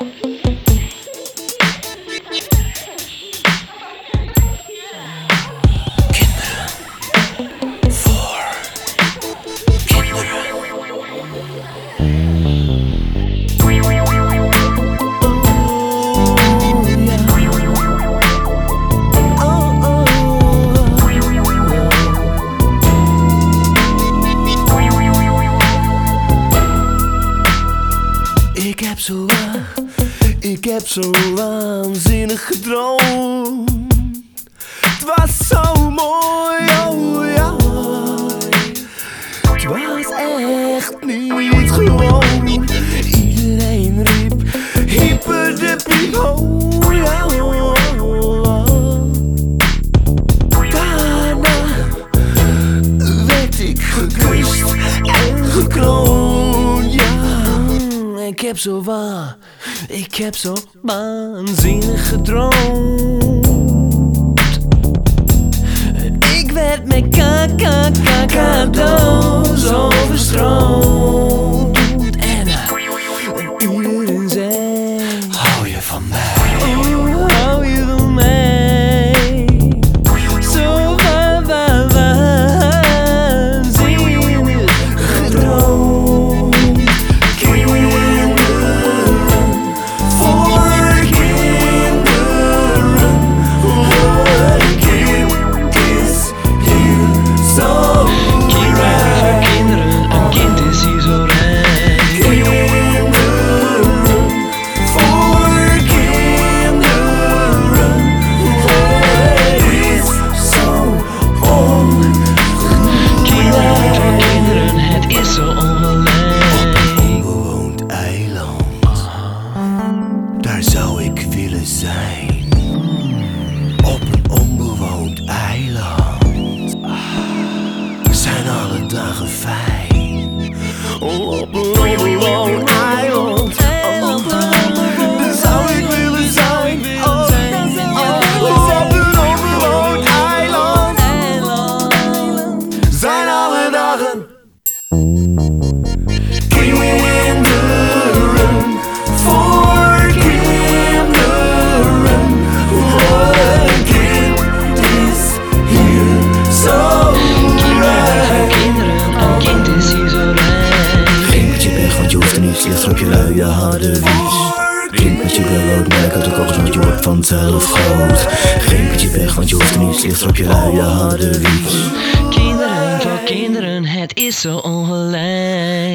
Ik heb zo waanzinnig gedroomd. Het was zo mooi, oh ja. Het was echt niet gewoon. Iedereen riep hyper de pipo, ja. Daarna werd ik gekust en gekroond, ja. Ik heb zo waanzinnig gedroomd. Ik werd met cadeaus overstroomd. En iedereen zei: hou je van mij? Oh, hou je van mij? Zo waanzinnig gedroomd. Daar zou ik willen zijn. Op een onbewoond eiland zijn alle dagen fijn. Op een onbewoond eiland. Daar zou ik willen zijn. Op een onbewoond eiland zijn alle dagen. Eerst op je luie harde wies. Geen petje brood, merk uit de koks, want je wordt vanzelf groot. Geen petje weg, want je hoeft er niet. Eerst op je luie harde wies. Kinderen voor kinderen, het is zo ongelijk.